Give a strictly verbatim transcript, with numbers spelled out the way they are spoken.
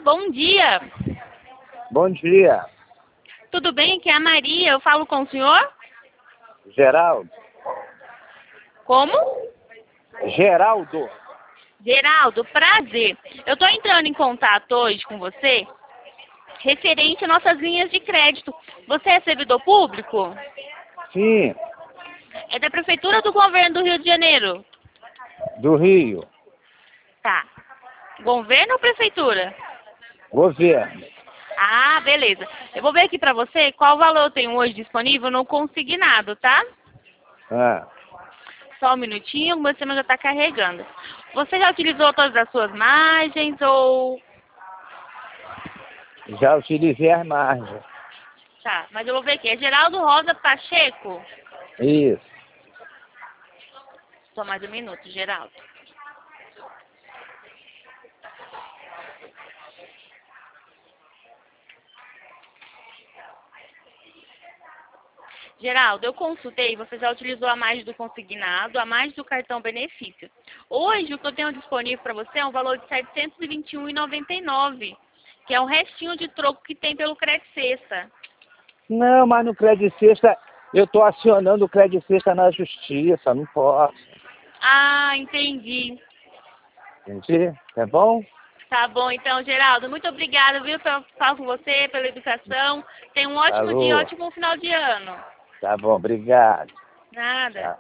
bom dia. Bom dia. Tudo bem? Aqui é a Maria. Eu falo com o senhor? Geraldo. Como? Geraldo. Geraldo, prazer. Eu estou entrando em contato hoje com você referente às nossas linhas de crédito. Você é servidor público? Sim, É da Prefeitura do Governo do Rio de Janeiro? do Rio. Tá. Governo ou Prefeitura? Governo. Ah, beleza. Eu vou ver aqui pra você qual valor eu tenho hoje disponível no consignado, tá? Ah, Só um minutinho, o meu sistema já está carregando. Você já utilizou todas as suas margens ou... já utilizei as margens. Tá, mas eu vou ver aqui. É Geraldo Rosa Pacheco? Isso. Só mais um minuto, Geraldo. Geraldo, eu consultei, você já utilizou a margem do consignado, a margem do cartão benefício. Hoje, o que eu tenho disponível para você é um valor de setecentos e vinte e um reais e noventa e nove centavos, que é um restinho de troco que tem pelo Crédito Sexta. Não, mas no Crédito Sexta, eu estou acionando o Crédito Sexta na justiça, não posso. Ah, entendi. Entendi? Tá bom? Tá bom, então, Geraldo. Muito obrigada, viu, pelo falar com você, pela educação. Tenha um ótimo dia, Falou. ótimo final de ano. Tá bom, obrigado. Nada. Tchau.